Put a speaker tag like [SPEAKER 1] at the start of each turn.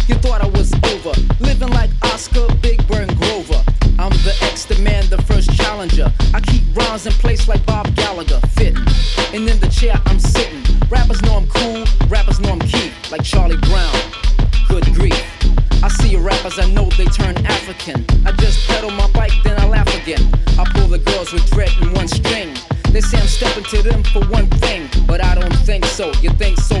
[SPEAKER 1] You thought I was over, living like Oscar, Big Bird, and Grover. I'm the X-Man, the first challenger. I keep rhymes in place like Bob Gallagher, fitting. And in the chair I'm sitting. Rappers know I'm cool, rappers know I'm Keith, like Charlie Brown. Good grief. I see rappers, I know they turn African. I just pedal my bike, then I laugh again. I pull the girls with dread and one string. They say I'm stepping to them for one thing, but I don't think so. You think so?